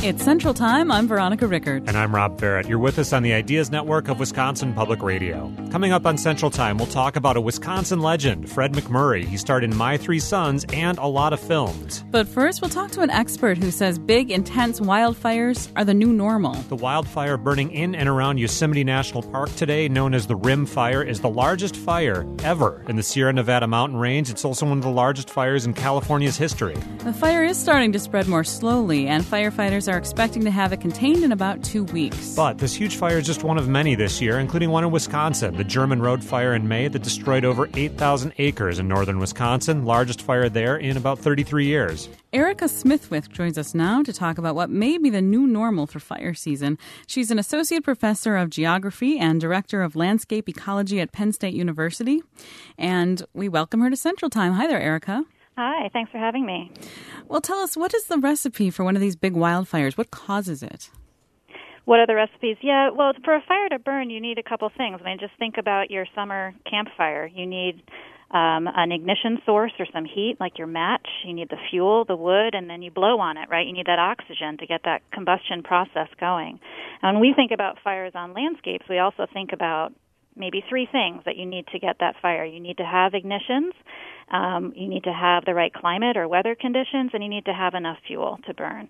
It's Central Time. I'm Veronica Rickert. And I'm Rob Barrett. You're with us on the Ideas Network of Wisconsin Public Radio. Coming up on Central Time, we'll talk about a Wisconsin legend, Fred McMurray. He starred in My Three Sons and a lot of films. But first, we'll talk to an expert who says big, intense wildfires are the new normal. The wildfire burning in and around Yosemite National Park today, known as the Rim Fire, is the largest fire ever in the Sierra Nevada mountain range. It's also one of the largest fires in California's history. The fire is starting to spread more slowly, and firefighters are expecting to have it contained in about 2 weeks. But this huge fire is just one of many this year, including one in Wisconsin, the German Road Fire in May that destroyed over 8,000 acres in northern Wisconsin, largest fire there in about 33 years. Erica Smithwick joins us now to talk about what may be the new normal for fire season. She's an associate professor of geography and director of landscape ecology at Penn State University. And we welcome her to Central Time. Hi there, Erica. Hi, thanks for having me. Well, tell us, what is the recipe for one of these big wildfires? What causes it? What are the recipes? Yeah, well, for a fire to burn, you need a couple things. I mean, just think about your summer campfire. You need an ignition source or some heat, like your match. You need the fuel, the wood, and then you blow on it, right? You need that oxygen to get that combustion process going. And when we think about fires on landscapes, we also think about maybe three things that you need to get that fire. You need to have ignitions, you need to have the right climate or weather conditions, and you need to have enough fuel to burn.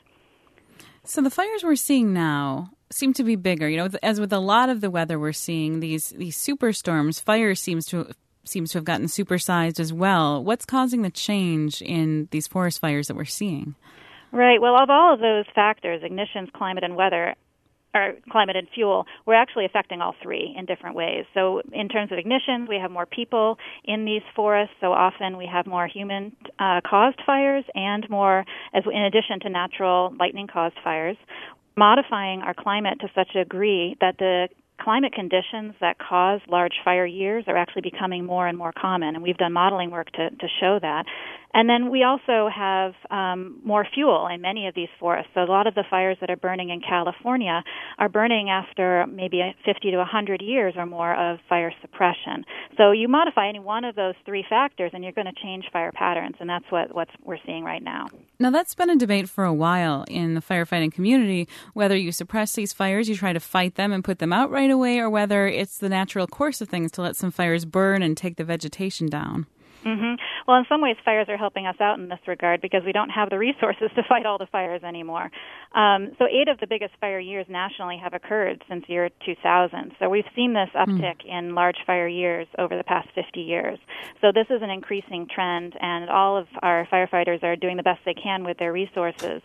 So the fires we're seeing now seem to be bigger. You know, as with a lot of the weather we're seeing, these superstorms, fire seems to have gotten supersized as well. What's causing the change in these forest fires that we're seeing? Right. Well, of all of those factors, ignitions, climate, and weather, or climate and fuel, we're actually affecting all three in different ways. So in terms of ignitions, we have more people in these forests, so often we have more human-caused fires and more, in addition to natural lightning-caused fires, modifying our climate to such a degree that the climate conditions that cause large fire years are actually becoming more and more common, and we've done modeling work to show that. And then we also have more fuel in many of these forests. So a lot of the fires that are burning in California are burning after maybe 50 to 100 years or more of fire suppression. So you modify any one of those three factors, and you're going to change fire patterns, and that's what we're seeing right now. Now, that's been a debate for a while in the firefighting community, whether you suppress these fires, you try to fight them and put them out right away, or whether it's the natural course of things to let some fires burn and take the vegetation down. Mm-hmm. Well, in some ways, fires are helping us out in this regard because we don't have the resources to fight all the fires anymore. So 8 of the biggest fire years nationally have occurred since year 2000. So we've seen this uptick in large fire years over the past 50 years. So this is an increasing trend, and all of our firefighters are doing the best they can with their resources.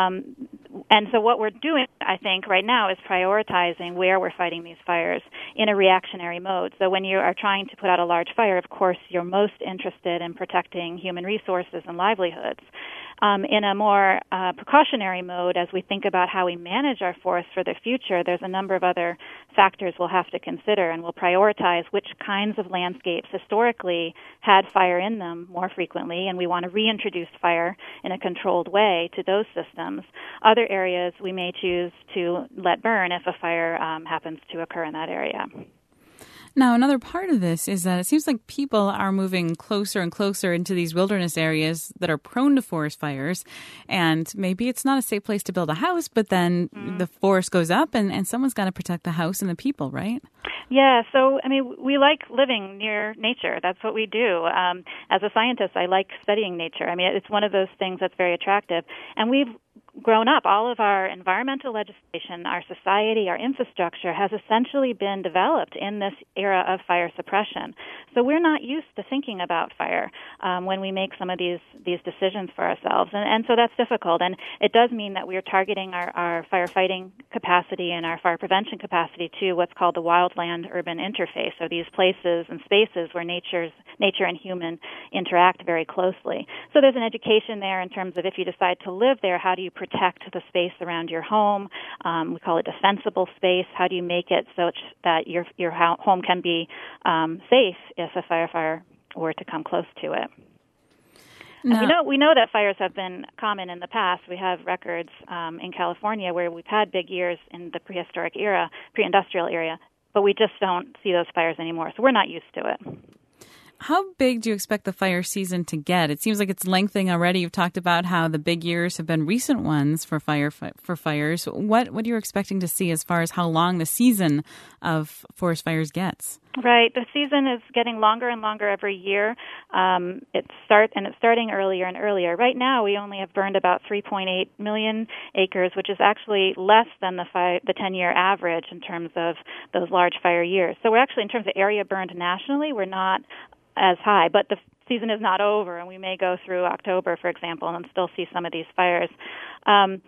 And so what we're doing, I think, right now is prioritizing where we're fighting these fires in a reactionary mode. So when you are trying to put out a large fire, of course, you're most interested in protecting human resources and livelihoods. In a more precautionary mode, as we think about how we manage our forests for the future, there's a number of other factors we'll have to consider, and we'll prioritize which kinds of landscapes historically had fire in them more frequently, and we want to reintroduce fire in a controlled way to those systems. Other areas we may choose to let burn if a fire happens to occur in that area. Now, another part of this is that it seems like people are moving closer and closer into these wilderness areas that are prone to forest fires. And maybe it's not a safe place to build a house, but then the forest goes up and someone's got to protect the house and the people, right? Yeah, so, I mean, we like living near nature. That's what we do. As a scientist, I like studying nature. I mean, it's one of those things that's very attractive. And we've grown up, all of our environmental legislation, our society, our infrastructure has essentially been developed in this era of fire suppression. So we're not used to thinking about fire when we make some of these decisions for ourselves. And so that's difficult. And it does mean that we're targeting our firefighting capacity and our fire prevention capacity to what's called the wildland-urban interface, so these places and spaces where nature and human interact very closely. So there's an education there in terms of if you decide to live there, how do you protect the space around your home? We call it defensible space. How do you make it such that your home can be safe if a fire were to come close to it? No. And we know that fires have been common in the past. We have records in California where we've had big years in the prehistoric era, pre-industrial era, but we just don't see those fires anymore. So we're not used to it. How big do you expect the fire season to get? It seems like it's lengthening already. You've talked about how the big years have been recent ones for fires. What are you expecting to see as far as how long the season of forest fires gets? Right. The season is getting longer and longer every year. It's starting earlier and earlier. Right now, we only have burned about 3.8 million acres, which is actually less than the 10-year average in terms of those large fire years. So we're actually, in terms of area burned nationally, we're not as high, but the season is not over, and we may go through October, for example, and still see some of these fires. And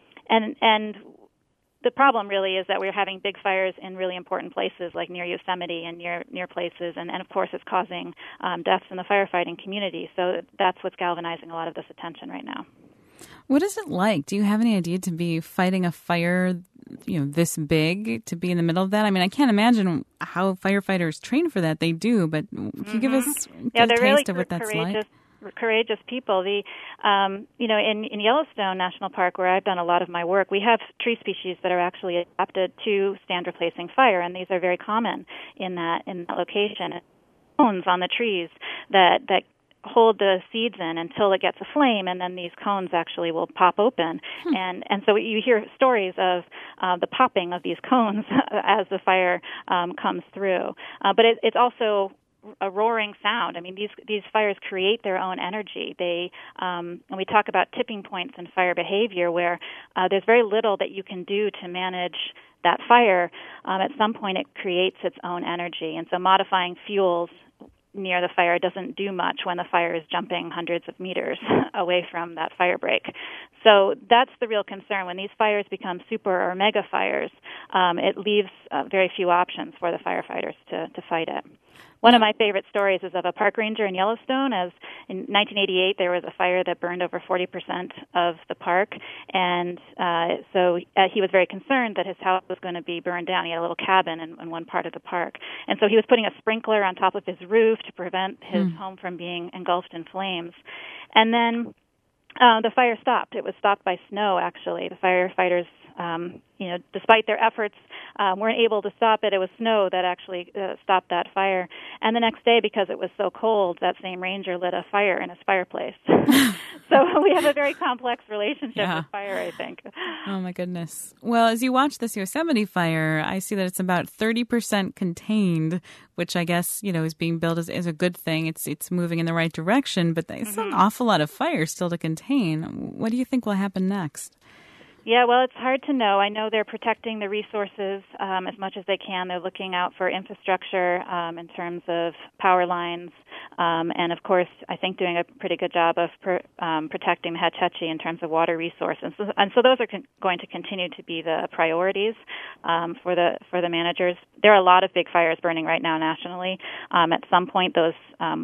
the problem really is that we're having big fires in really important places like near Yosemite and near places, and of course it's causing deaths in the firefighting community. So that's what's galvanizing a lot of this attention right now. What is it like? Do you have any idea to be fighting a fire, this big, to be in the middle of that? I mean, I can't imagine how firefighters train for that. They do, but can you give us a taste really of what that's like? Courageous people. In Yellowstone National Park, where I've done a lot of my work, we have tree species that are actually adapted to stand replacing fire, and these are very common in that location. Cones on the trees that hold the seeds in until it gets a flame, and then these cones actually will pop open. And so you hear stories of the popping of these cones as the fire comes through. But it's also a roaring sound. I mean, these fires create their own energy. And we talk about tipping points in fire behavior, where there's very little that you can do to manage that fire. At some point, it creates its own energy, and so modifying fuels near the fire doesn't do much when the fire is jumping hundreds of meters away from that fire break. So that's the real concern. When these fires become super or mega fires, it leaves very few options for the firefighters to fight it. One of my favorite stories is of a park ranger in Yellowstone. As in 1988, there was a fire that burned over 40% of the park, and so he was very concerned that his house was going to be burned down. He had a little cabin in one part of the park, and so he was putting a sprinkler on top of his roof to prevent his home from being engulfed in flames. And then the fire stopped. It was stopped by snow, actually. The firefighters, despite their efforts, weren't able to stop it. It was snow that actually stopped that fire. And the next day, because it was so cold, that same ranger lit a fire in his fireplace. So we have a very complex relationship with fire, I think. Oh, my goodness. Well, as you watch this Yosemite fire, I see that it's about 30% contained, which I guess, is being billed as a good thing. It's moving in the right direction, but there's an awful lot of fire still to contain. What do you think will happen next? Yeah, well, it's hard to know. I know they're protecting the resources as much as they can. They're looking out for infrastructure in terms of power lines, and of course, I think doing a pretty good job of protecting the Hetch Hetchy in terms of water resources. And so those are going to continue to be the priorities for the managers. There are a lot of big fires burning right now nationally. At some point, those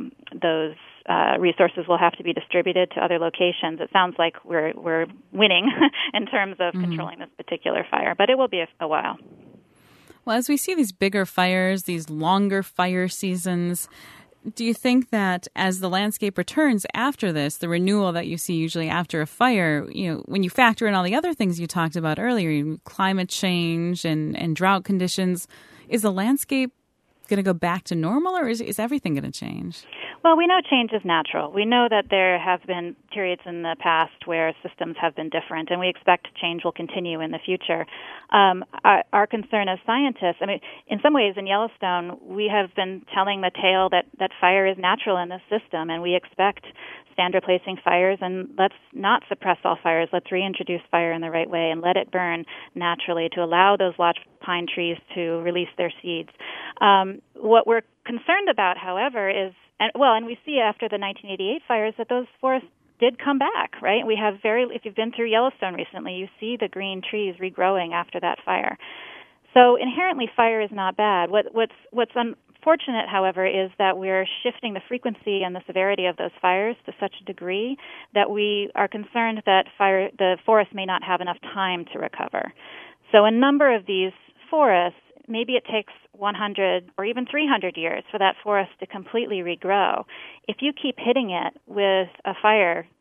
resources will have to be distributed to other locations. It sounds like we're winning in terms of controlling this particular fire, but it will be a while. Well, as we see these bigger fires, these longer fire seasons, do you think that as the landscape returns after this, the renewal that you see usually after a fire, when you factor in all the other things you talked about earlier, climate change and drought conditions, is the landscape going to go back to normal, or is everything going to change? Well, we know change is natural. We know that there have been periods in the past where systems have been different, and we expect change will continue in the future. Our concern as scientists, in some ways in Yellowstone, we have been telling the tale that fire is natural in this system, and we expect stand replacing fires, and let's not suppress all fires. Let's reintroduce fire in the right way and let it burn naturally to allow those lodge pine trees to release their seeds. What we're concerned about, however, is and we see after the 1988 fires that those forests did come back, right? We have if you've been through Yellowstone recently, you see the green trees regrowing after that fire. So inherently, fire is not bad. What's unfortunate, however, is that we're shifting the frequency and the severity of those fires to such a degree that we are concerned that the forest may not have enough time to recover. So a number of these forests, maybe it takes 100 or even 300 years for that forest to completely regrow. If you keep hitting it with a fire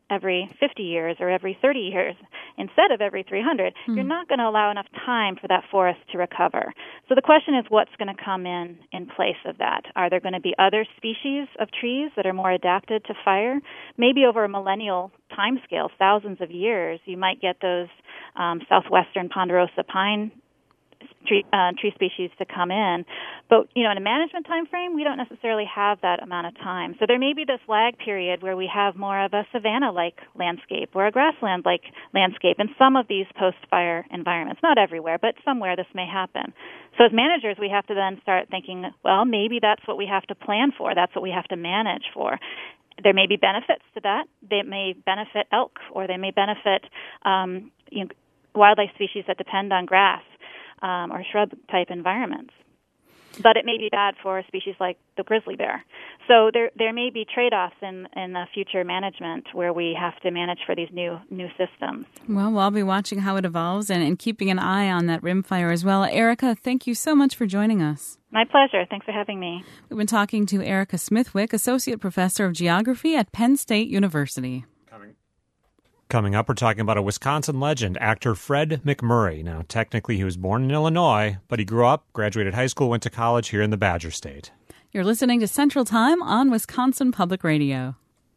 every 50 years or every 30 years instead of every 300, you're not going to allow enough time for that forest to recover. So the question is, what's going to come in place of that? Are there going to be other species of trees that are more adapted to fire? Maybe over a millennial timescale, thousands of years, you might get those southwestern ponderosa pine tree species to come in. But, in a management time frame, we don't necessarily have that amount of time. So there may be this lag period where we have more of a savanna-like landscape or a grassland-like landscape in some of these post-fire environments. Not everywhere, but somewhere this may happen. So as managers, we have to then start thinking, well, maybe that's what we have to plan for. That's what we have to manage for. There may be benefits to that. They may benefit elk, or they may benefit wildlife species that depend on grass or shrub-type environments. But it may be bad for a species like the grizzly bear. So there may be trade-offs in the future management where we have to manage for these new systems. Well, I'll be watching how it evolves and keeping an eye on that rimfire as well. Erica, thank you so much for joining us. My pleasure. Thanks for having me. We've been talking to Erica Smithwick, Associate Professor of Geography at Penn State University. Coming up, we're talking about a Wisconsin legend, actor Fred MacMurray. Now, technically, he was born in Illinois, but he grew up, graduated high school, went to college here in the Badger State. You're listening to Central Time on Wisconsin Public Radio.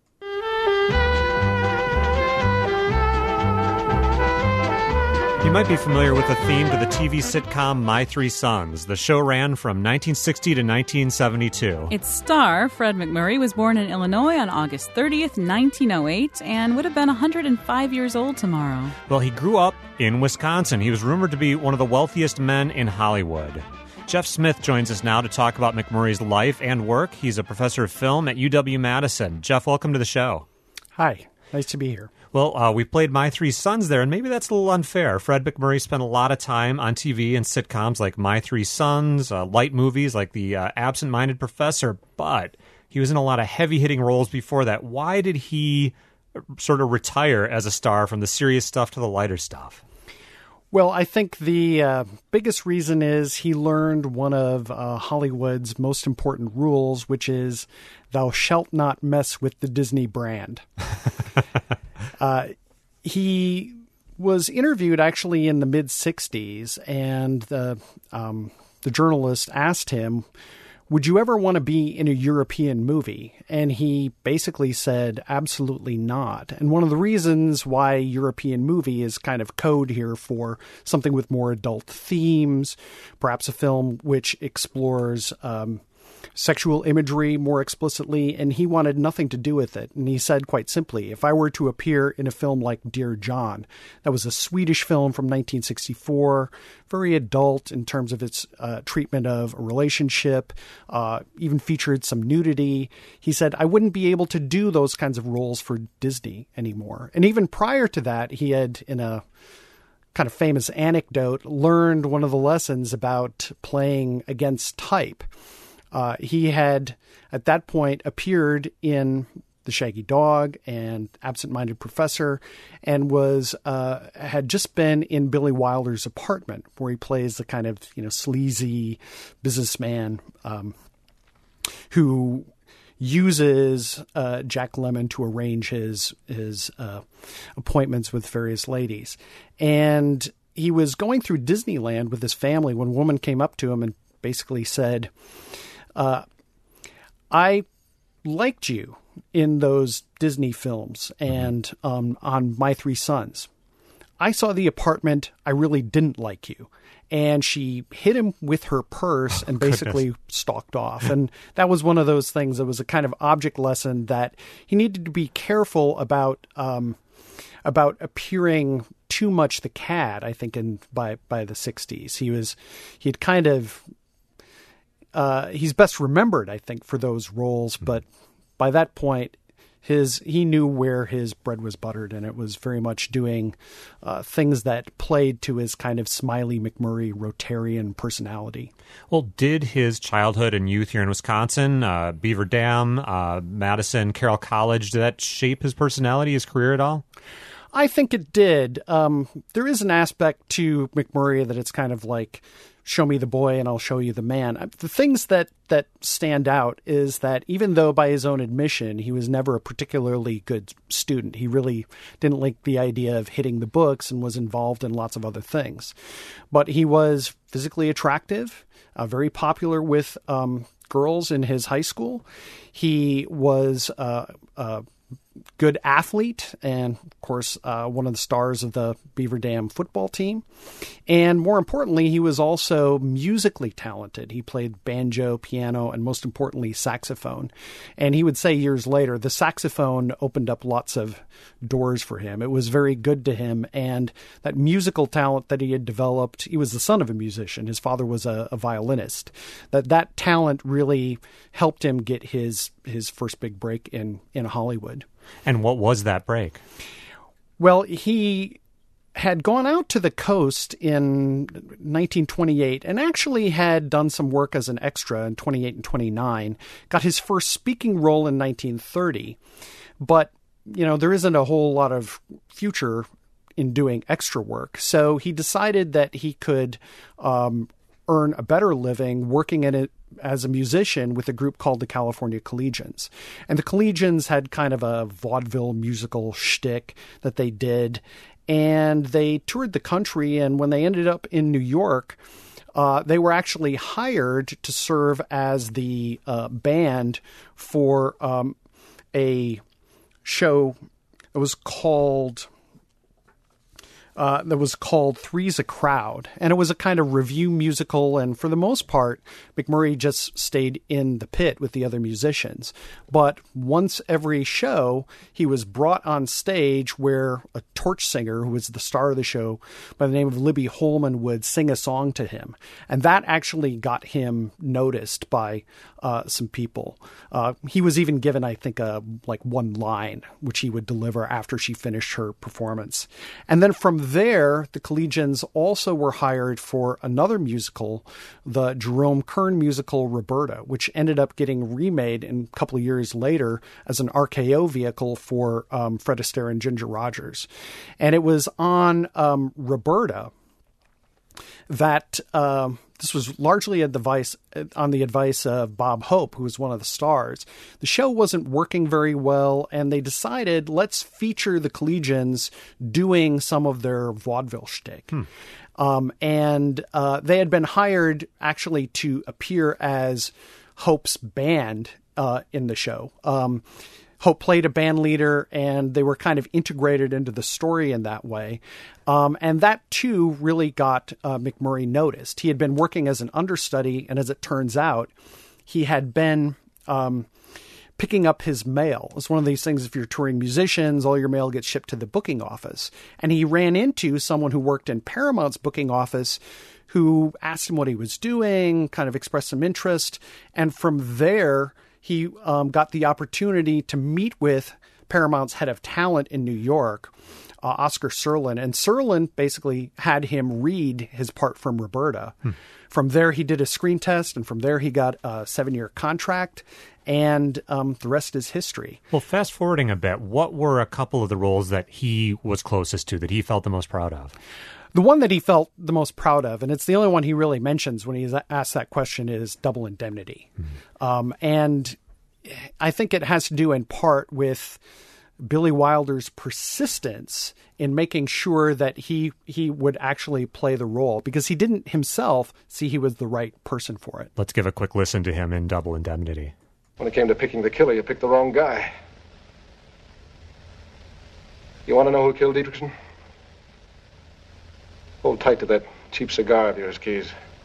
You might be familiar with the theme to the TV sitcom My Three Sons. The show ran from 1960 to 1972. Its star, Fred MacMurray, was born in Illinois on August 30th, 1908, and would have been 105 years old tomorrow. Well, he grew up in Wisconsin. He was rumored to be one of the wealthiest men in Hollywood. Jeff Smith joins us now to talk about MacMurray's life and work. He's a professor of film at UW-Madison. Jeff, welcome to the show. Hi. Nice to be here. Well, we played My Three Sons there, and maybe that's a little unfair. Fred MacMurray spent a lot of time on TV and sitcoms like My Three Sons, light movies like The Absent-Minded Professor, but he was in a lot of heavy-hitting roles before that. Why did he sort of retire as a star from the serious stuff to the lighter stuff? Well, I think the biggest reason is he learned one of Hollywood's most important rules, which is thou shalt not mess with the Disney brand. He was interviewed actually in the mid-'60s, and the journalist asked him, would you ever want to be in a European movie? And he basically said, absolutely not. And one of the reasons why European movie is kind of code here for something with more adult themes, perhaps a film which explores sexual imagery more explicitly, and he wanted nothing to do with it. And he said quite simply, if I were to appear in a film like Dear John, that was a Swedish film from 1964, very adult in terms of its treatment of a relationship, even featured some nudity. He said, I wouldn't be able to do those kinds of roles for Disney anymore. And even prior to that, he had, in a kind of famous anecdote, learned one of the lessons about playing against type. He had, at that point, appeared in The Shaggy Dog and Absent-Minded Professor, and was had just been in Billy Wilder's Apartment, where he plays the kind of sleazy businessman who uses Jack Lemmon to arrange his appointments with various ladies. And he was going through Disneyland with his family when a woman came up to him and basically said, I liked you in those Disney films and on My Three Sons. I saw The Apartment. I really didn't like you. And she hit him with her purse and basically stalked off. And that was one of those things that was a kind of object lesson that he needed to be careful about appearing too much the cad, I think, by the 60s. He'd kind of... he's best remembered, I think, for those roles, but by that point, he knew where his bread was buttered, and it was very much doing things that played to his kind of smiley MacMurray Rotarian personality. Well, did his childhood and youth here in Wisconsin, Beaver Dam, Madison, Carroll College, did that shape his personality, his career at all? I think it did. There is an aspect to MacMurray that it's kind of like show me the boy and I'll show you the man. The things that stand out is that even though by his own admission, he was never a particularly good student, he really didn't like the idea of hitting the books and was involved in lots of other things. But he was physically attractive, very popular with girls in his high school. He was a good athlete and, of course, one of the stars of the Beaver Dam football team. And more importantly, he was also musically talented. He played banjo, piano, and most importantly, saxophone. And he would say years later, the saxophone opened up lots of doors for him. It was very good to him. And that musical talent that he had developed, he was the son of a musician. His father was a violinist. That talent really helped him get his first big break in Hollywood. And what was that break? Well, he had gone out to the coast in 1928 and actually had done some work as an extra in 28 and 29, got his first speaking role in 1930. But, there isn't a whole lot of future in doing extra work. So he decided that he could earn a better living working in it as a musician with a group called the California Collegians. And the Collegians had kind of a vaudeville musical shtick that they did. And they toured the country. And when they ended up in New York, they were actually hired to serve as the band for a show that was called Three's a Crowd. And it was a kind of review musical. And for the most part, McMurray just stayed in the pit with the other musicians. But once every show, he was brought on stage where a torch singer, who was the star of the show by the name of Libby Holman, would sing a song to him. And that actually got him noticed by some people. He was even given, I think, one line, which he would deliver after she finished her performance. And then from there, the Collegians also were hired for another musical, the Jerome Kern musical Roberta, which ended up getting remade a couple of years later as an RKO vehicle for Fred Astaire and Ginger Rogers. And it was on Roberta that this was largely on the advice of Bob Hope, who was one of the stars. The show wasn't working very well, and they decided, let's feature the Collegians doing some of their vaudeville shtick. And they had been hired actually to appear as Hope's band in the show. Hope played a band leader, and they were kind of integrated into the story in that way. And that, too, really got McMurray noticed. He had been working as an understudy, and as it turns out, he had been picking up his mail. It's one of these things, if you're touring musicians, all your mail gets shipped to the booking office. And he ran into someone who worked in Paramount's booking office who asked him what he was doing, kind of expressed some interest. And from there, he got the opportunity to meet with Paramount's head of talent in New York, Oscar Serlin. And Serlin basically had him read his part from Roberta. From there, he did a screen test, and from there, he got a 7-year contract. And the rest is history. Well, fast forwarding a bit, what were a couple of the roles that he was closest to, that he felt the most proud of? The one that he felt the most proud of, and it's the only one he really mentions when he's asked that question, is Double Indemnity. And I think it has to do in part with Billy Wilder's persistence in making sure that he would actually play the role, because he didn't himself see he was the right person for it. Let's give a quick listen to him in Double Indemnity. When it came to picking the killer, you picked the wrong guy. You want to know who killed Dietrichson? Hold tight to that cheap cigar of yours, Keys.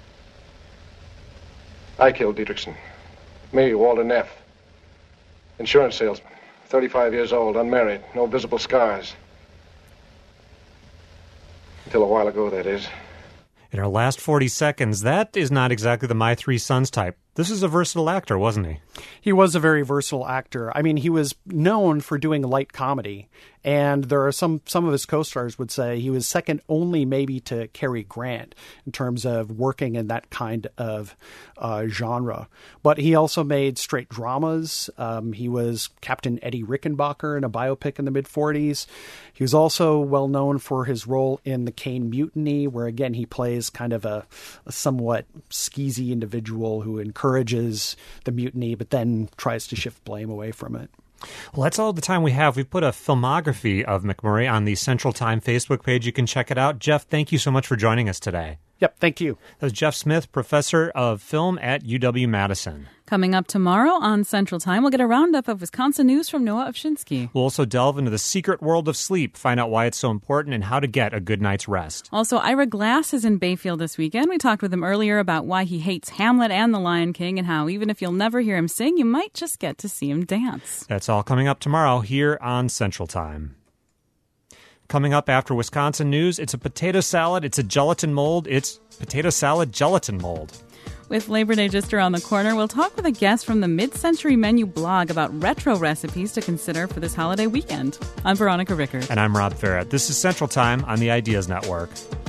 I killed Dietrichson. Me, Walter Neff. Insurance salesman. 35 years old, unmarried, no visible scars. Until a while ago, that is. In our last 40 seconds, that is not exactly the My Three Sons type. This is a versatile actor, wasn't he? He was a very versatile actor. I mean, he was known for doing light comedy, and there are some of his co-stars would say he was second only maybe to Cary Grant in terms of working in that kind of genre. But he also made straight dramas. He was Captain Eddie Rickenbacker in a biopic in the mid-40s. He was also well known for his role in The Caine Mutiny, where again he plays kind of a somewhat skeezy individual who encourages the mutiny, but then tries to shift blame away from it. Well, that's all the time we have. We've put a filmography of McMurray on the Central Time Facebook page. You can check it out. Jeff, thank you so much for joining us today. Yep, thank you. That was Jeff Smith, professor of film at UW-Madison. Coming up tomorrow on Central Time, we'll get a roundup of Wisconsin news from Noah Ovshinsky. We'll also delve into the secret world of sleep, find out why it's so important and how to get a good night's rest. Also, Ira Glass is in Bayfield this weekend. We talked with him earlier about why he hates Hamlet and The Lion King and how even if you'll never hear him sing, you might just get to see him dance. That's all coming up tomorrow here on Central Time. Coming up after Wisconsin news, it's a potato salad, it's a gelatin mold, it's potato salad gelatin mold. With Labor Day just around the corner, we'll talk with a guest from the Mid-Century Menu blog about retro recipes to consider for this holiday weekend. I'm Veronica Rickert. And I'm Rob Ferret. This is Central Time on the Ideas Network.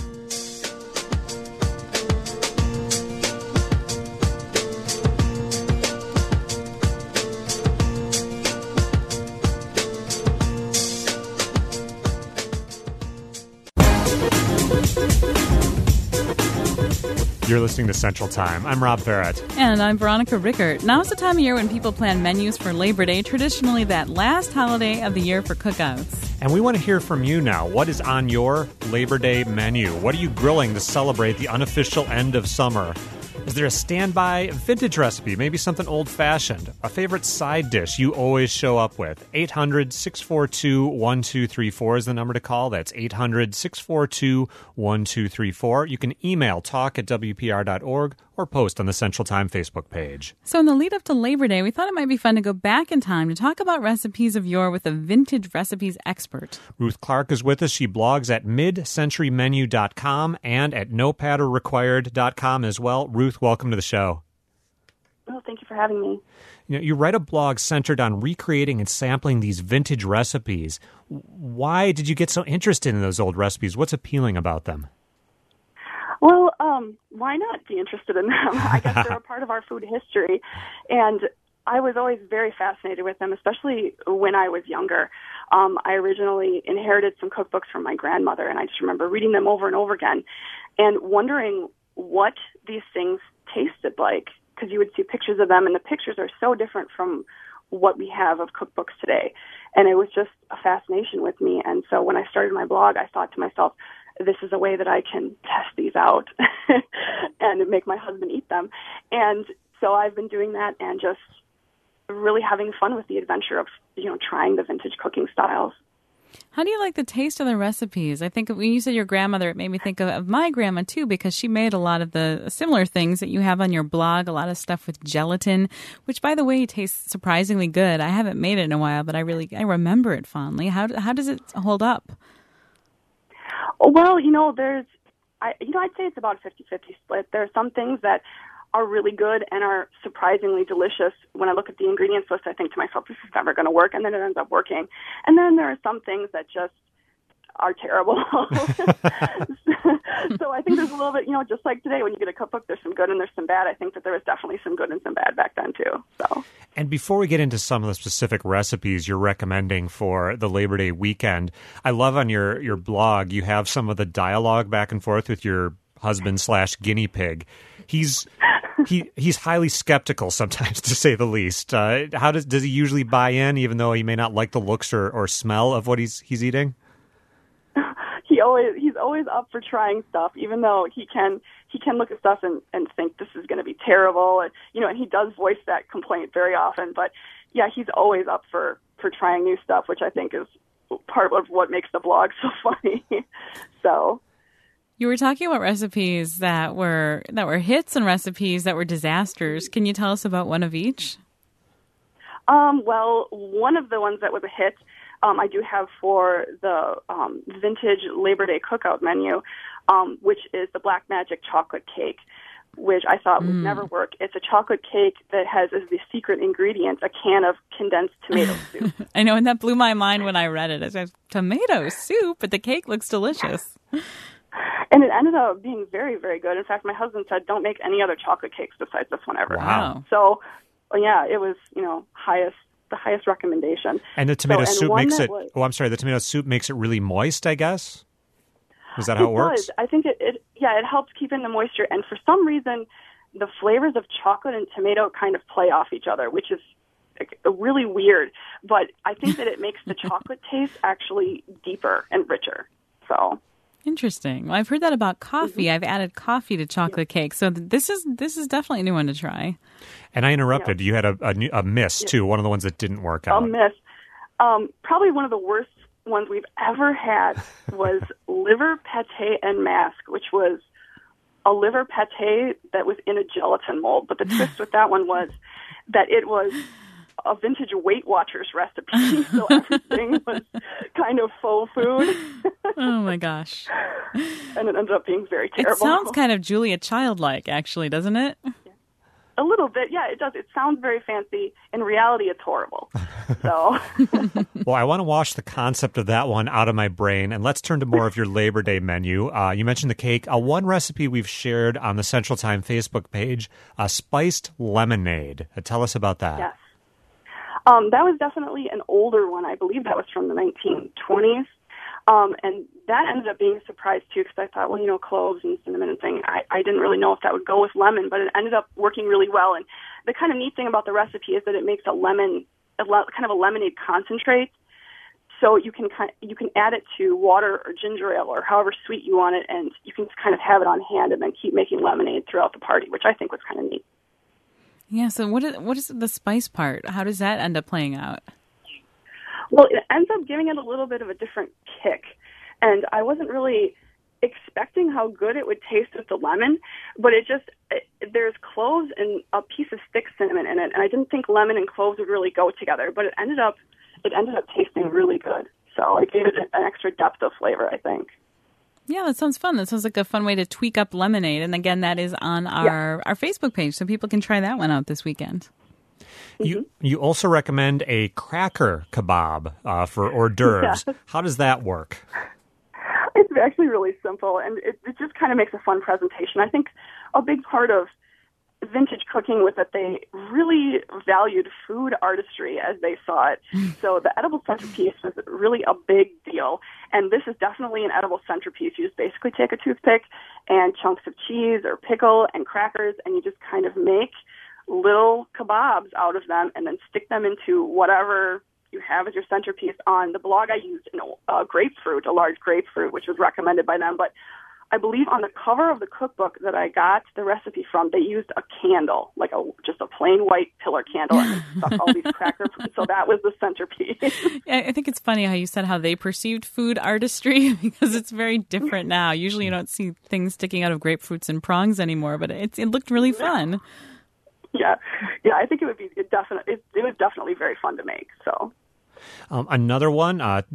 You're listening to Central Time. I'm Rob Ferret. And I'm Veronica Rickert. Now's the time of year when people plan menus for Labor Day, traditionally that last holiday of the year for cookouts. And we want to hear from you now. What is on your Labor Day menu? What are you grilling to celebrate the unofficial end of summer? Is there a standby vintage recipe, maybe something old-fashioned? A favorite side dish you always show up with? 800-642-1234 is the number to call. That's 800-642-1234. You can email talk@wpr.org or post on the Central Time Facebook page. So in the lead up to Labor Day, we thought it might be fun to go back in time to talk about recipes of yore with a vintage recipes expert. Ruth Clark is with us. She blogs at midcenturymenu.com and at nopatterrequired.com as well. Ruth, welcome to the show. Oh, thank you for having me. You write a blog centered on recreating and sampling these vintage recipes. Why did you get so interested in those old recipes? What's appealing about them? Well, why not be interested in them? I guess they're a part of our food history, and I was always very fascinated with them, especially when I was younger. I originally inherited some cookbooks from my grandmother, and I just remember reading them over and over again and wondering what these things tasted like, because you would see pictures of them, and the pictures are so different from what we have of cookbooks today. And it was just a fascination with me. And so when I started my blog, I thought to myself, this is a way that I can test these out and make my husband eat them. And so I've been doing that and just really having fun with the adventure of, trying the vintage cooking styles. How do you like the taste of the recipes? I think when you said your grandmother, it made me think of my grandma, too, because she made a lot of the similar things that you have on your blog, a lot of stuff with gelatin, which, by the way, tastes surprisingly good. I haven't made it in a while, but I remember it fondly. How does it hold up? Well, I'd say it's about a 50-50 split. There are some things that are really good and are surprisingly delicious. When I look at the ingredients list, I think to myself, this is never going to work, and then it ends up working. And then there are some things that just are terrible. So I think there's a little bit, just like today, when you get a cookbook, there's some good and there's some bad. I think that there was definitely some good and some bad back then, too. So. And before we get into some of the specific recipes you're recommending for the Labor Day weekend, I love on your blog, you have some of the dialogue back and forth with your husband/guinea pig. He's highly skeptical sometimes, to say the least. How does he usually buy in, even though he may not like the looks or smell of what he's eating? He's always up for trying stuff, even though he can look at stuff and think this is going to be terrible, and and he does voice that complaint very often. But yeah, he's always up for trying new stuff, which I think is part of what makes the blog so funny. So. You were talking about recipes that were hits and recipes that were disasters. Can you tell us about one of each? Well, one of the ones that was a hit, I do have for the vintage Labor Day cookout menu, which is the Black Magic chocolate cake. which I thought would never work. It's a chocolate cake that has as the secret ingredient a can of condensed tomato soup. I know, and that blew my mind when I read it. I said, tomato soup, but the cake looks delicious. And it ended up being very, very good. In fact, my husband said, don't make any other chocolate cakes besides this one ever. Wow. So, yeah, it was, the highest recommendation. And the tomato soup makes it, the tomato soup makes it really moist, I guess? Is that how it works? Does. I think it helps keep in the moisture. And for some reason, the flavors of chocolate and tomato kind of play off each other, which is really weird. But I think that it makes the chocolate taste actually deeper and richer. So interesting. Well, I've heard that about coffee. I've added coffee to chocolate cake. So this is definitely a new one to try. And I interrupted. You had a miss, too, one of the ones that didn't work out. A miss. Probably one of the worst ones we've ever had was liver pate and mask, which was a liver pate that was in a gelatin mold. But the twist with that one was that it was a vintage Weight Watchers recipe, so everything was kind of faux food. Oh my gosh. And it ended up being very terrible. It sounds kind of Julia Child-like, actually, doesn't it? A little bit, yeah, it does. It sounds very fancy. In reality, it's horrible. So, well, I want to wash the concept of that one out of my brain, and let's turn to more of your Labor Day menu. You mentioned the cake. One recipe we've shared on the Central Time Facebook page, spiced lemonade. Tell us about that. Yes. That was definitely an older one. I believe that was from the 1920s. And that ended up being a surprise, too, because I thought, well, cloves and cinnamon and thing, I didn't really know if that would go with lemon, but it ended up working really well. And the kind of neat thing about the recipe is that it makes kind of a lemonade concentrate. So you can add it to water or ginger ale or however sweet you want it, and you can just kind of have it on hand and then keep making lemonade throughout the party, which I think was kind of neat. Yeah, so what is the spice part? How does that end up playing out? Well, it ends up giving it a little bit of a different kick. And I wasn't really expecting how good it would taste with the lemon, but there's cloves and a piece of stick cinnamon in it. And I didn't think lemon and cloves would really go together, but it ended up tasting really good. So it gave it an extra depth of flavor, I think. Yeah, that sounds fun. That sounds like a fun way to tweak up lemonade. And again, that is on our Facebook page, so people can try that one out this weekend. You also recommend a cracker kebab for hors d'oeuvres. Yeah. How does that work? It's actually really simple, and it just kind of makes a fun presentation. I think a big part of vintage cooking was that they really valued food artistry as they saw it. So the edible centerpiece was really a big deal, and this is definitely an edible centerpiece. You just basically take a toothpick and chunks of cheese or pickle and crackers, and you just kind of make little kebabs out of them and then stick them into whatever you have as your centerpiece. On the blog, I used a large grapefruit, which was recommended by them. But I believe on the cover of the cookbook that I got the recipe from, they used a candle, like just a plain white pillar candle, and they stuck all these crackers. So that was the centerpiece. I think it's funny how you said how they perceived food artistry, because it's very different now. Usually you don't see things sticking out of grapefruits and prongs anymore, but it looked really fun. Yeah, I think it was definitely very fun to make. So another one that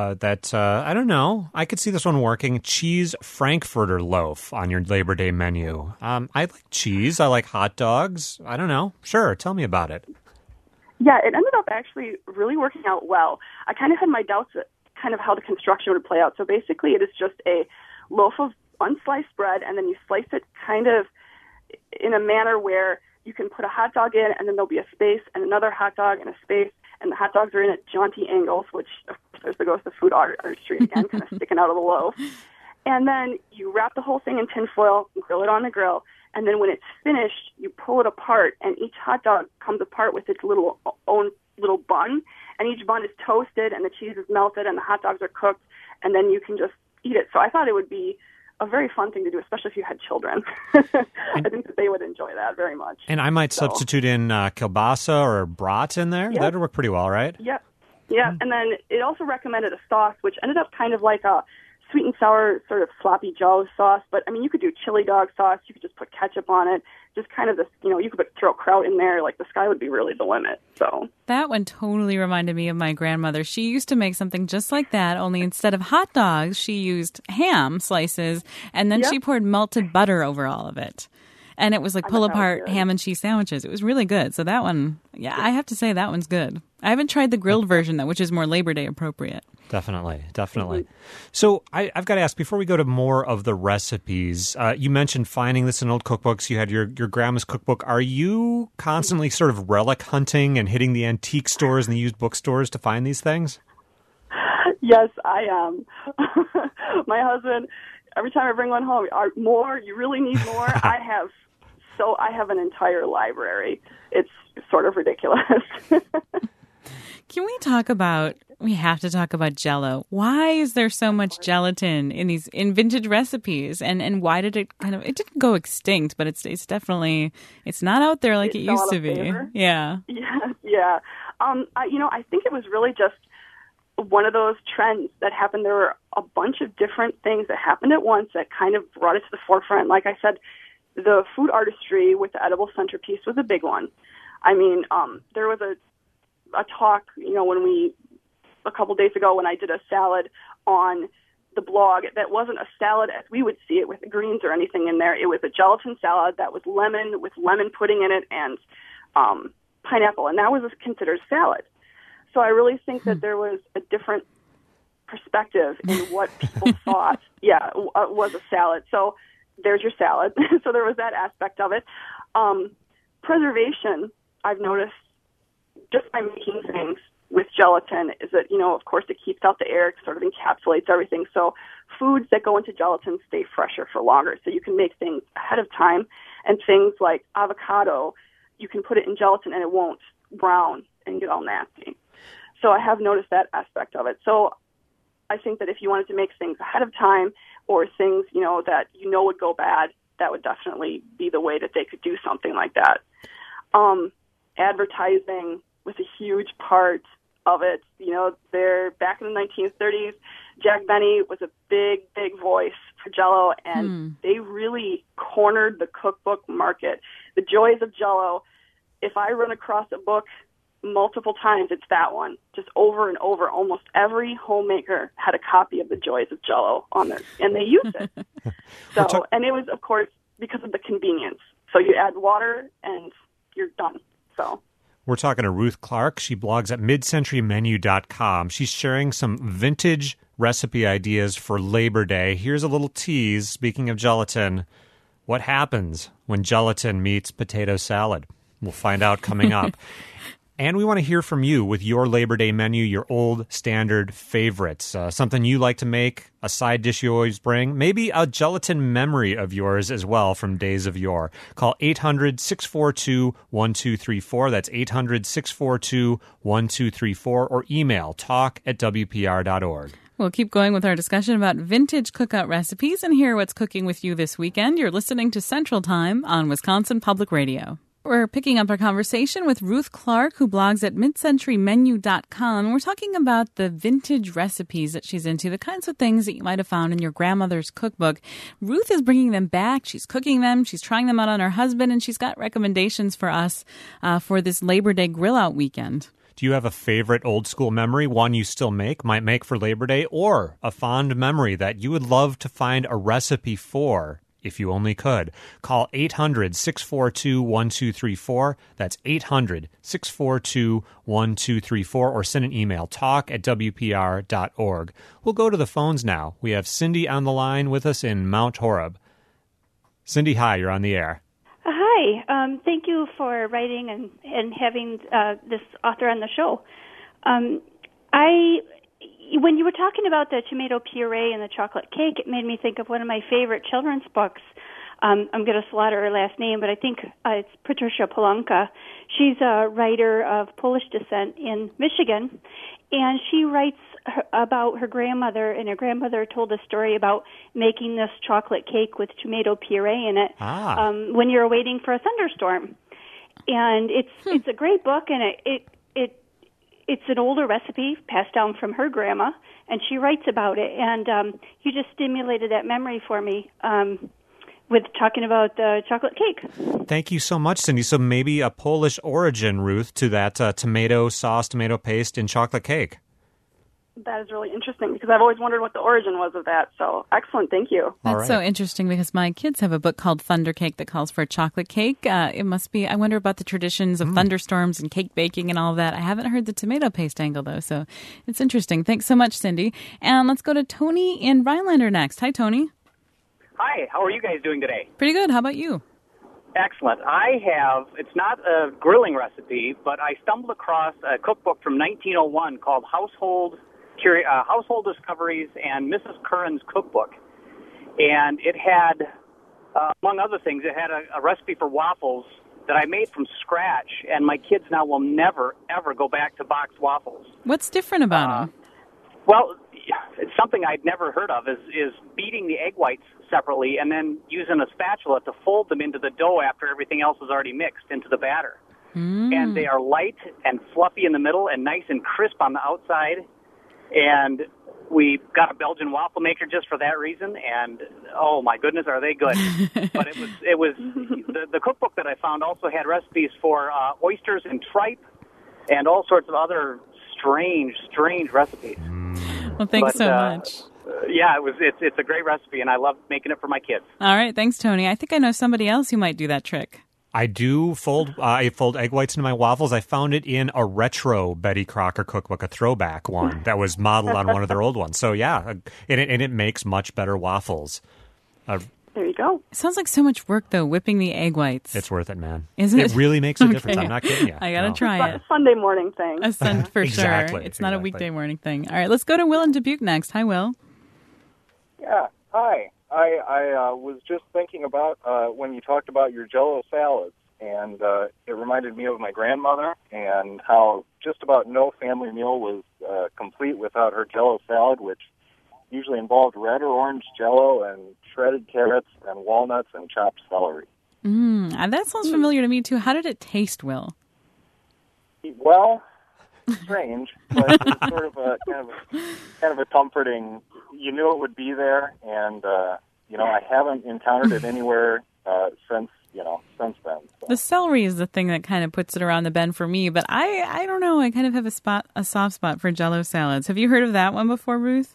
I don't know, I could see this one working: cheese Frankfurter loaf on your Labor Day menu. I like cheese. I like hot dogs. I don't know. Sure, tell me about it. Yeah, it ended up actually really working out well. I kind of had my doubts at kind of how the construction would play out. So basically, it is just a loaf of unsliced bread, and then you slice it kind of in a manner where you can put a hot dog in, and then there'll be a space, and another hot dog, and a space, and the hot dogs are in at jaunty angles, which, of course, there goes the food artistry again, kind of sticking out of the loaf. And then you wrap the whole thing in tinfoil, grill it on the grill, and then when it's finished, you pull it apart, and each hot dog comes apart with its own little bun, and each bun is toasted, and the cheese is melted, and the hot dogs are cooked, and then you can just eat it. So I thought it would be a very fun thing to do, especially if you had children. I think that they would enjoy that very much. And I might substitute in kielbasa or brat in there. Yep. That would work pretty well, right? Yeah. And then it also recommended a sauce, which ended up kind of like a sweet and sour sort of sloppy Joe sauce. But, I mean, you could do chili dog sauce. You could just put ketchup on it. Just kind of this, you could throw kraut in there. Like, the sky would be really the limit. So that one totally reminded me of my grandmother. She used to make something just like that, only instead of hot dogs, she used ham slices, and then she poured melted butter over all of it. And it was like pull apart ham and cheese sandwiches. It was really good. So that one, yeah, I have to say that one's good. I haven't tried the grilled version, though, which is more Labor Day appropriate. Definitely. So I've got to ask, before we go to more of the recipes, you mentioned finding this in old cookbooks. You had your grandma's cookbook. Are you constantly sort of relic hunting and hitting the antique stores and the used bookstores to find these things? Yes, I am. My husband, every time I bring one home, more? You really need more? I have an entire library. It's sort of ridiculous. Can we have to talk about Jell-O. Why is there so much gelatin in vintage recipes? And why did it it didn't go extinct, but it's definitely, it's not out there like it used to be. Favor. Yeah. Yeah. I think it was really just one of those trends that happened. There were a bunch of different things that happened at once that kind of brought it to the forefront. Like I said, the food artistry with the edible centerpiece was a big one. I mean, there was a talk, a couple days ago when I did a salad on the blog that wasn't a salad as we would see it with the greens or anything in there. It was a gelatin salad that was lemon with lemon pudding in it and pineapple, and that was considered salad. So I really think that there was a different perspective in what people thought, was a salad. So there's your salad. So there was that aspect of it. Preservation, I've noticed, just by making things with gelatin, is that, of course, it keeps out the air, it sort of encapsulates everything. So foods that go into gelatin stay fresher for longer. So you can make things ahead of time. And things like avocado, you can put it in gelatin and it won't brown and get all nasty. So I have noticed that aspect of it. So I think that if you wanted to make things ahead of time or things, that would go bad, that would definitely be the way that they could do something like that. Advertising was a huge part of it. They're back in the 1930s. Jack Benny was a big, big voice for Jell-O, and they really cornered the cookbook market. The Joys of Jell-O. If I run across a book multiple times, it's that one, just over and over. Almost every homemaker had a copy of the Joys of Jell-O on there, and they used it. And it was, of course, because of the convenience. So you add water, and you're done. So we're talking to Ruth Clark. She blogs at midcenturymenu.com. She's sharing some vintage recipe ideas for Labor Day. Here's a little tease. Speaking of gelatin, what happens when gelatin meets potato salad? We'll find out coming up. And we want to hear from you with your Labor Day menu, your old standard favorites, something you like to make, a side dish you always bring, maybe a gelatin memory of yours as well from days of yore. Call 800-642-1234. That's 800-642-1234, or email talk@wpr.org. We'll keep going with our discussion about vintage cookout recipes and hear what's cooking with you this weekend. You're listening to Central Time on Wisconsin Public Radio. We're picking up our conversation with Ruth Clark, who blogs at midcenturymenu.com. We're talking about the vintage recipes that she's into, the kinds of things that you might have found in your grandmother's cookbook. Ruth is bringing them back. She's cooking them. She's trying them out on her husband, and she's got recommendations for us for this Labor Day grill-out weekend. Do you have a favorite old school memory, one you still might make for Labor Day, or a fond memory that you would love to find a recipe for? If you only could. Call 800-642-1234. That's 800-642-1234, or send an email, talk@wpr.org. We'll go to the phones now. We have Cindy on the line with us in Mount Horeb. Cindy, hi, you're on the air. Hi. Thank you for writing and having this author on the show. When you were talking about the tomato puree and the chocolate cake, it made me think of one of my favorite children's books. I'm going to slaughter her last name, but I think it's Patricia Polonka. She's a writer of Polish descent in Michigan, and she writes about her grandmother, and her grandmother told a story about making this chocolate cake with tomato puree in it when you're waiting for a thunderstorm. And it's a great book, and it's an older recipe passed down from her grandma, and she writes about it. And you just stimulated that memory for me with talking about the chocolate cake. Thank you so much, Cindy. So maybe a Polish origin, Ruth, to that tomato sauce, tomato paste in chocolate cake. That is really interesting because I've always wondered what the origin was of that. So excellent. Thank you. That's so interesting because my kids have a book called Thunder Cake that calls for chocolate cake. It must be, I wonder about the traditions of thunderstorms and cake baking and all of that. I haven't heard the tomato paste angle though, so it's interesting. Thanks so much, Cindy. And let's go to Tony in Rhinelander next. Hi, Tony. Hi, how are you guys doing today? Pretty good. How about you? Excellent. It's not a grilling recipe, but I stumbled across a cookbook from 1901 called Household Discoveries and Mrs. Curran's Cookbook. And it had, among other things, it had a recipe for waffles that I made from scratch, and my kids now will never, ever go back to boxed waffles. What's different about them? Well, it's something I'd never heard of is beating the egg whites separately and then using a spatula to fold them into the dough after everything else is already mixed into the batter. And they are light and fluffy in the middle and nice and crisp on the outside. And we got a Belgian waffle maker just for that reason. And oh my goodness, are they good! But it was the cookbook that I found also had recipes for oysters and tripe and all sorts of other strange recipes. Well, thanks so much. Yeah, it's a great recipe, and I love making it for my kids. All right, thanks, Tony. I think I know somebody else who might do that trick. I do fold egg whites into my waffles. I found it in a retro Betty Crocker cookbook, a throwback one that was modeled on one of their old ones. So yeah, and it makes much better waffles. There you go. It sounds like so much work, though, whipping the egg whites. It's worth it, man. Isn't it? It really makes a difference. I'm not kidding you. I got to try it. It's a Sunday morning thing. For Exactly. sure. It's not a weekday morning thing. All right, let's go to Will in Dubuque next. Hi, Will. Yeah, hi. I was just thinking about when you talked about your Jell-O salads, and it reminded me of my grandmother and how just about no family meal was complete without her Jell-O salad, which usually involved red or orange Jell-O and shredded carrots and walnuts and chopped celery. That sounds familiar to me, too. How did it taste, Will? Well, strange, but it was sort of a kind of a comforting. You knew it would be there, and I haven't encountered it anywhere since then. So. The celery is the thing that kind of puts it around the bend for me, but I don't know. I kind of have a soft spot for Jell-O salads. Have you heard of that one before, Ruth?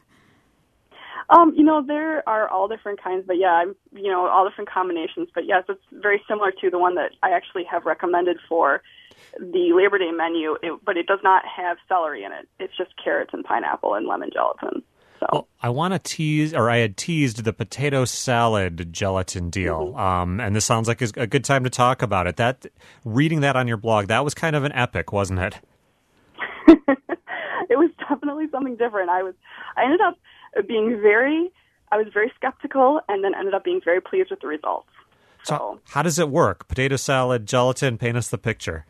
There are all different kinds, but yeah, all different combinations. But yes, it's very similar to the one that I actually have recommended for the Labor Day menu, but it does not have celery in it. It's just carrots and pineapple and lemon gelatin. So well, I had teased the potato salad gelatin deal, and this sounds like a good time to talk about it. Reading that on your blog, that was kind of an epic, wasn't it? It was definitely something different. I ended up I was very skeptical, and then ended up being very pleased with the results. So how does it work? Potato salad, gelatin, paint us the picture.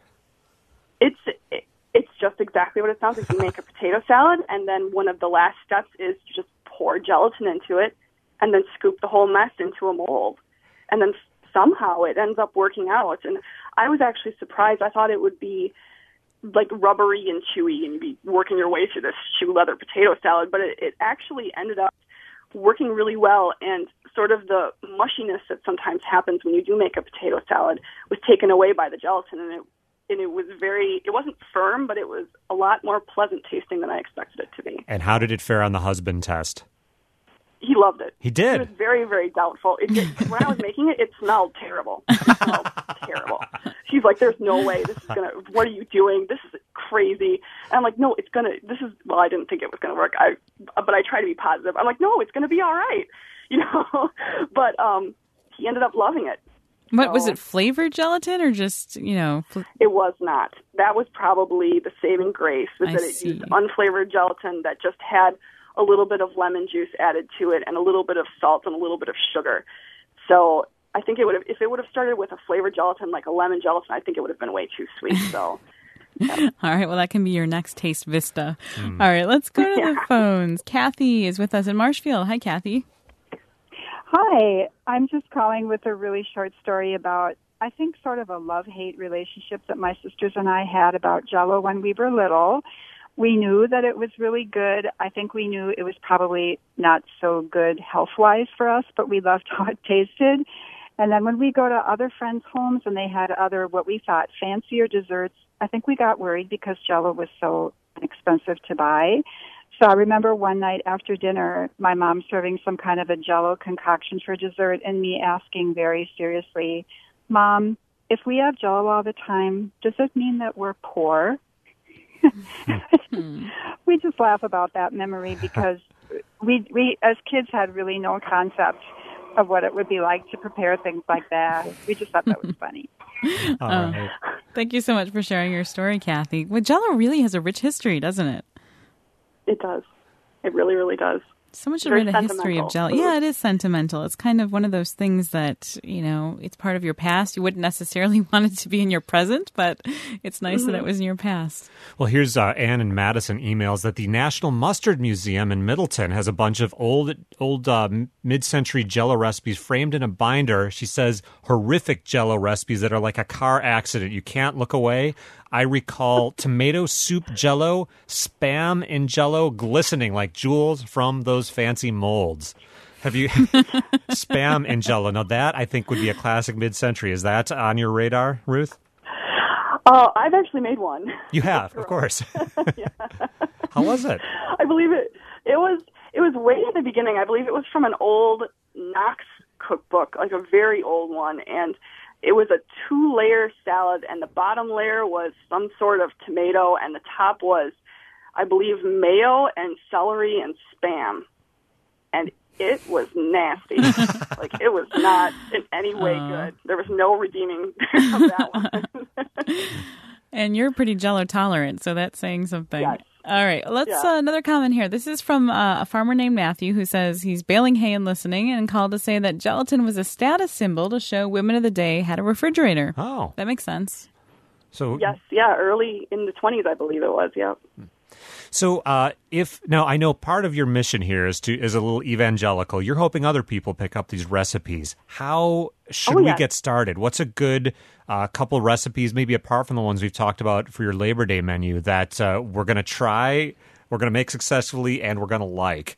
It's just exactly what it sounds like. You make a potato salad, and then one of the last steps is to just pour gelatin into it, and then scoop the whole mess into a mold. And then somehow it ends up working out. And I was actually surprised. I thought it would be like rubbery and chewy, and you'd be working your way through this shoe leather potato salad, but it actually ended up working really well, and sort of the mushiness that sometimes happens when you do make a potato salad was taken away by the gelatin, and it wasn't firm, but it was a lot more pleasant tasting than I expected it to be. And how did it fare on the husband test? He loved it. He did. He was very, very doubtful. When I was making it, it smelled terrible. It smelled terrible. She's like, there's no way this is going to, what are you doing? This is crazy. And I'm like, no, it's going to, I didn't think it was going to work. But I try to be positive. I'm like, no, it's going to be all right. But he ended up loving it. What was it, flavored gelatin or just, It was not. That was probably the saving grace, was that it used unflavored gelatin that just had a little bit of lemon juice added to it and a little bit of salt and a little bit of sugar. So I think if it would have started with a flavored gelatin, like a lemon gelatin, I think it would have been way too sweet. So, yeah. All right. Well, that can be your next taste vista. All right. Let's go to the phones. Kathy is with us in Marshfield. Hi, Kathy. Hi. I'm just calling with a really short story about, I think, sort of a love-hate relationship that my sisters and I had about Jell-O when we were little. We knew that it was really good. I think we knew it was probably not so good health-wise for us, but we loved how it tasted. And then when we go to other friends' homes and they had other, what we thought, fancier desserts, I think we got worried because Jell-O was so expensive to buy. So I remember one night after dinner, my mom serving some kind of a Jell-O concoction for dessert and me asking very seriously, Mom, if we have Jell-O all the time, does it mean that we're poor? We just laugh about that memory because we as kids had really no concept of what it would be like to prepare things like that. We just thought that was funny. All right. Thank you so much for sharing your story, Kathy. Well, Jell-O really has a rich history, doesn't it? It does. It really, really does. So much Very of a history of Jell-O. Yeah, it is sentimental. It's kind of one of those things that, it's part of your past. You wouldn't necessarily want it to be in your present, but it's nice that it was in your past. Well, here's Ann and Madison emails that the National Mustard Museum in Middleton has a bunch of old mid-century Jell-O recipes framed in a binder. She says horrific Jell-O recipes that are like a car accident. You can't look away. I recall tomato soup Jell-O, Spam in Jell-O, glistening like jewels from those fancy molds. Have you Spam in Jell-O? Now that I think would be a classic mid-century. Is that on your radar, Ruth? I've actually made one. You have, of course. Yeah. How was it? I believe it was way in the beginning. I believe it was from an old Knox cookbook, like a very old one, and it was a 2-layer salad, and the bottom layer was some sort of tomato, and the top was, I believe, mayo and celery and Spam. And it was nasty. Like, it was not in any way good. There was no redeeming of that one. And you're pretty Jell-O tolerant, so that's saying something. Yes. All right, let's another comment here. This is from a farmer named Matthew who says he's baling hay and listening and called to say that gelatin was a status symbol to show women of the day had a refrigerator. Oh. That makes sense. So yes, yeah, early in the 20s, I believe it was, yeah. So now I know part of your mission here is a little evangelical. You're hoping other people pick up these recipes. How should we get started? What's a good couple recipes, maybe apart from the ones we've talked about for your Labor Day menu, that we're going to try, we're going to make successfully, and we're going to like?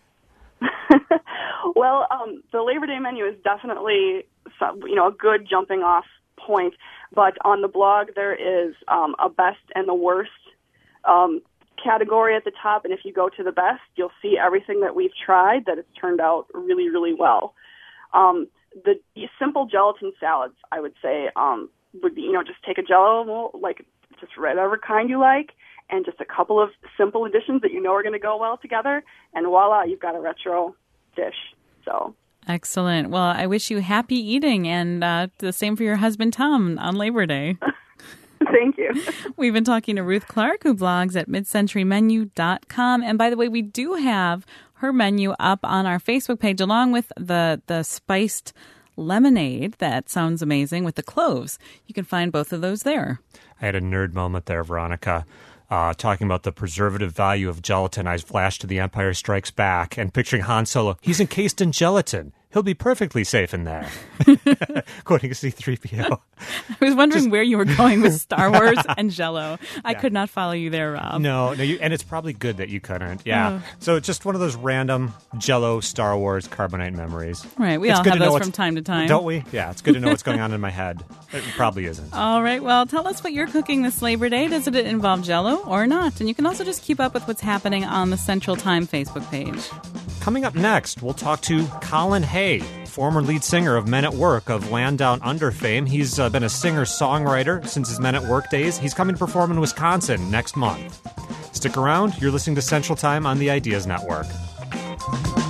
Well, the Labor Day menu is definitely a good jumping off point. But on the blog, there is a best and the worst category at the top, and if you go to the best, you'll see everything that we've tried that has turned out really, really well. The simple gelatin salads, I would say, would be, just take a Jell-O, like just whatever kind you like, and just a couple of simple additions that you know are going to go well together, and voila, you've got a retro dish. So excellent. Well, I wish you happy eating, and the same for your husband Tom on Labor Day. Thank you. We've been talking to Ruth Clark, who blogs at midcenturymenu.com. And by the way, we do have her menu up on our Facebook page, along with the spiced lemonade. That sounds amazing with the cloves. You can find both of those there. I had a nerd moment there, Veronica. Talking about the preservative value of gelatin, I flashed to The Empire Strikes Back and picturing Han Solo. He's encased in gelatin. He'll be perfectly safe in there. Quoting C-3PO. I was wondering where you were going with Star Wars and Jell-O. I could not follow you there, Rob. No, and it's probably good that you couldn't. Yeah. So it's just one of those random Jell-O, Star Wars, Carbonite memories. Right. We all have those from time to time. Don't we? Yeah. It's good to know what's going on in my head. It probably isn't. All right. Well, tell us what you're cooking this Labor Day. Does it involve Jell-O or not? And you can also just keep up with what's happening on the Central Time Facebook page. Coming up next, we'll talk to Colin Hay, former lead singer of Men at Work of Land Down Under fame. He's been a singer-songwriter since his Men at Work days. He's coming to perform in Wisconsin next month. Stick around. You're listening to Central Time on the Ideas Network.